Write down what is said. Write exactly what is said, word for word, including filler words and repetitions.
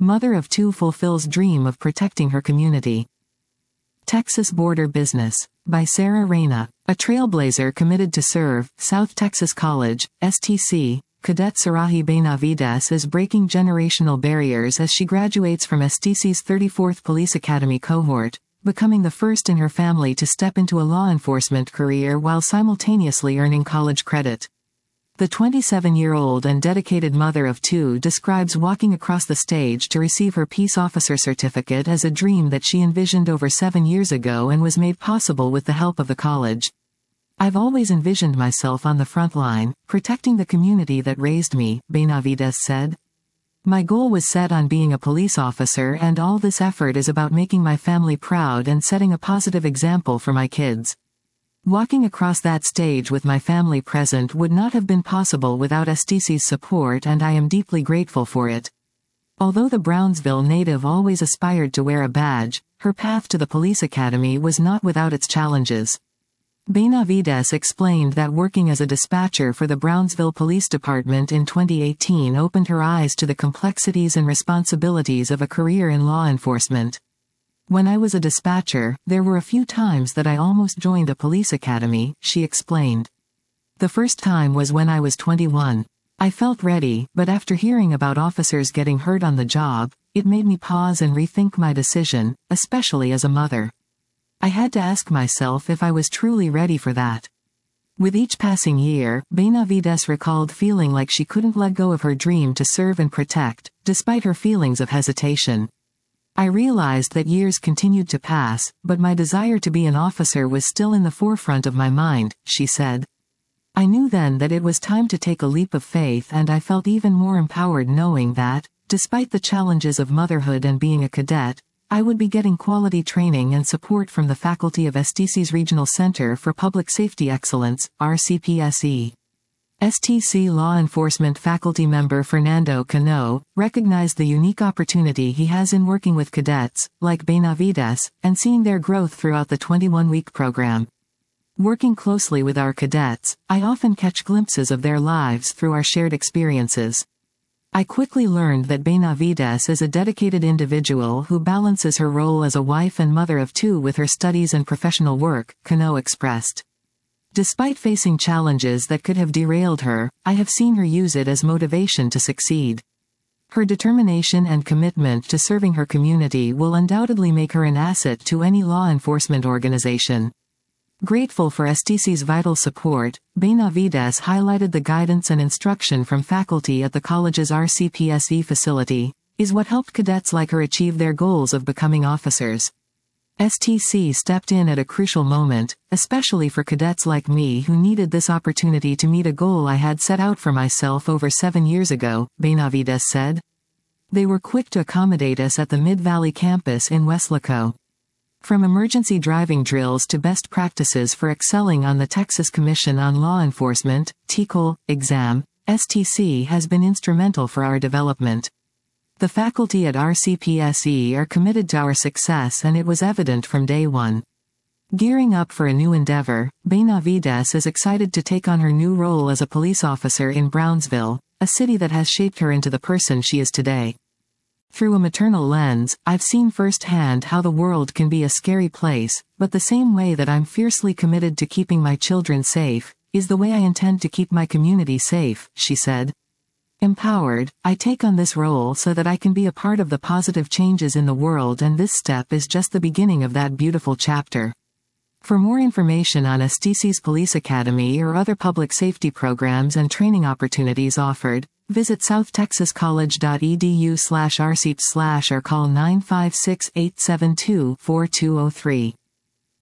Mother of two fulfills dream of protecting her community. Texas Border Business. By Sarah Reyna. A trailblazer committed to serve, South Texas College, S T C, Cadet Sarahi Benavides is breaking generational barriers as she graduates from S T C's thirty-fourth Police Academy cohort, becoming the first in her family to step into a law enforcement career while simultaneously earning college credit. The twenty-seven-year-old and dedicated mother of two describes walking across the stage to receive her peace officer certificate as a dream that she envisioned over seven years ago and was made possible with the help of the college. "I've always envisioned myself on the front line, protecting the community that raised me," Benavides said. "My goal was set on being a police officer, and all this effort is about making my family proud and setting a positive example for my kids. Walking across that stage with my family present would not have been possible without S T C's support, and I am deeply grateful for it." Although the Brownsville native always aspired to wear a badge, her path to the police academy was not without its challenges. Benavides explained that working as a dispatcher for the Brownsville Police Department in twenty eighteen opened her eyes to the complexities and responsibilities of a career in law enforcement. "When I was a dispatcher, there were a few times that I almost joined a police academy," she explained. "The first time was when I was twenty-one. I felt ready, but after hearing about officers getting hurt on the job, it made me pause and rethink my decision, especially as a mother. I had to ask myself if I was truly ready for that." With each passing year, Benavides recalled feeling like she couldn't let go of her dream to serve and protect, despite her feelings of hesitation. "I realized that years continued to pass, but my desire to be an officer was still in the forefront of my mind," she said. "I knew then that it was time to take a leap of faith, and I felt even more empowered knowing that, despite the challenges of motherhood and being a cadet, I would be getting quality training and support from the faculty of S T C's Regional Center for Public Safety Excellence, R C P S E." S T C law enforcement faculty member Fernando Cano recognized the unique opportunity he has in working with cadets, like Benavides, and seeing their growth throughout the twenty-one-week program. "Working closely with our cadets, I often catch glimpses of their lives through our shared experiences. I quickly learned that Benavides is a dedicated individual who balances her role as a wife and mother of two with her studies and professional work," Cano expressed. "Despite facing challenges that could have derailed her, I have seen her use it as motivation to succeed. Her determination and commitment to serving her community will undoubtedly make her an asset to any law enforcement organization." Grateful for S T C's vital support, Benavides highlighted the guidance and instruction from faculty at the college's R C P S E facility, is what helped cadets like her achieve their goals of becoming officers. "S T C stepped in at a crucial moment, especially for cadets like me who needed this opportunity to meet a goal I had set out for myself over seven years ago," Benavides said. "They were quick to accommodate us at the Mid-Valley campus in Weslaco. From emergency driving drills to best practices for excelling on the Texas Commission on Law Enforcement, T C O L, exam, S T C has been instrumental for our development. The faculty at R C P S E are committed to our success, and it was evident from day one." Gearing up for a new endeavor, Benavides is excited to take on her new role as a police officer in Brownsville, a city that has shaped her into the person she is today. "Through a maternal lens, I've seen firsthand how the world can be a scary place, but the same way that I'm fiercely committed to keeping my children safe, is the way I intend to keep my community safe," she said. "Empowered, I take on this role so that I can be a part of the positive changes in the world, and this step is just the beginning of that beautiful chapter." For more information on S T C's Police Academy or other public safety programs and training opportunities offered, visit south texas college dot e d u slash r c p slash or call nine five six, eight seven two, four two zero three.